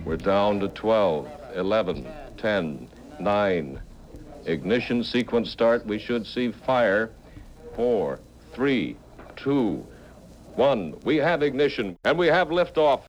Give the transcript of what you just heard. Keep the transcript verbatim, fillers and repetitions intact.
We're down to twelve, eleven, ten, nine. Ignition sequence start. We should see fire. Four, three, two, one. We have ignition, and we have liftoff.